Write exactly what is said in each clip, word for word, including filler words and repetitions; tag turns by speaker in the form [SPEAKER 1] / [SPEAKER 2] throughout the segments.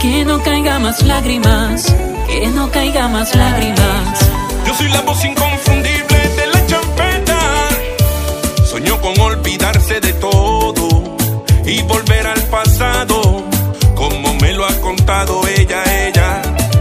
[SPEAKER 1] Que no caiga más lágrimas, que no caiga más lágrimas.
[SPEAKER 2] Yo soy la voz inconfundible de la champeta. Soñó con olvidarse de todo y volver al pasado, como me lo ha contado ella, ella.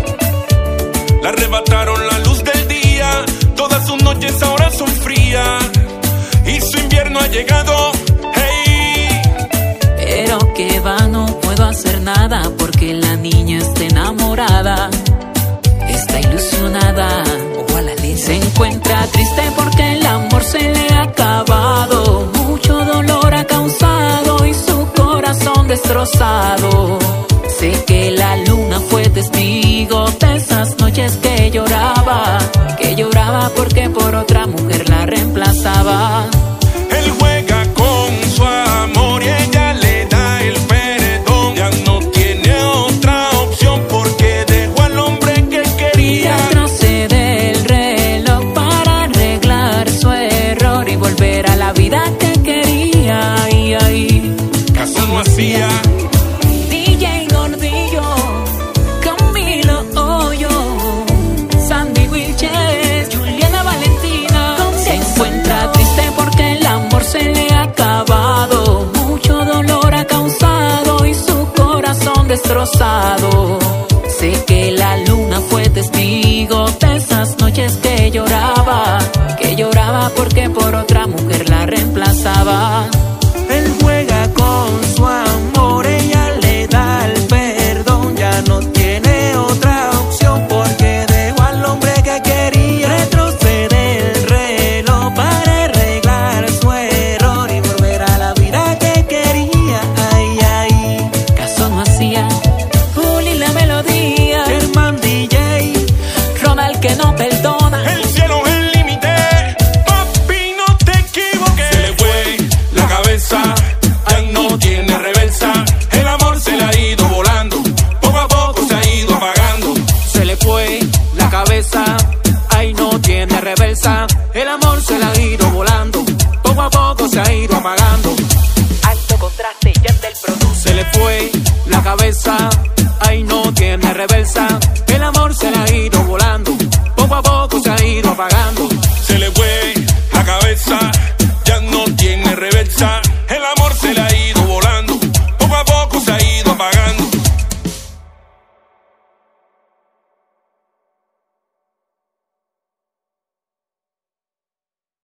[SPEAKER 2] Le arrebataron la luz del día, todas sus noches ahora son frías y su invierno ha llegado, hey.
[SPEAKER 1] Pero que va, no puedo hacer nada porque la niña está enamorada, está ilusionada. Se encuentra triste porque el amor se le ha acabado, mucho dolor ha causado y su corazón destrozado. Sé que la luna fue testigo de esas noches que lloraba, que lloraba porque por otra mujer la reemplazaba.
[SPEAKER 2] Él juega con su amor y ella le da el perdón. Ya no tiene otra opción porque dejó al hombre que quería.
[SPEAKER 1] Retrocede el reloj para arreglar su error y volver a la vida que quería. Ay, ay.
[SPEAKER 2] Caso no hacía.
[SPEAKER 1] D J Gordillo, Camilo Hoyo, Sandy Wilches, Juliana Valentina. Se encuentra triste porque el amor se le ha acabado, mucho dolor ha causado y su corazón destrozado. Sé que la luna fue testigo de esas noches que lloraba, que lloraba porque por otra mujer la reemplazaba.
[SPEAKER 3] Él juega con su amor, ella le da el perdón. Ya no tiene otra opción porque dejó al hombre que quería. Retrocede el reloj para arreglar su error y volver a la vida que quería. Ay, ay.
[SPEAKER 1] Caso no hacía. Juli la melodía.
[SPEAKER 3] Germán D J.
[SPEAKER 1] Ronald que no perdona.
[SPEAKER 2] El cielo es el límite. Papi, no te equivoques. Se le fue la cabeza, ya no tiene reversa. El amor se le ha ido volando, poco a poco se ha ido apagando.
[SPEAKER 3] Se le fue la cabeza, ay, no tiene reversa. El amor se le ha ido volando, poco a poco se ha ido apagando.
[SPEAKER 1] Alto contraste, ya del producto.
[SPEAKER 3] Se le fue la cabeza, ay, no tiene reversa.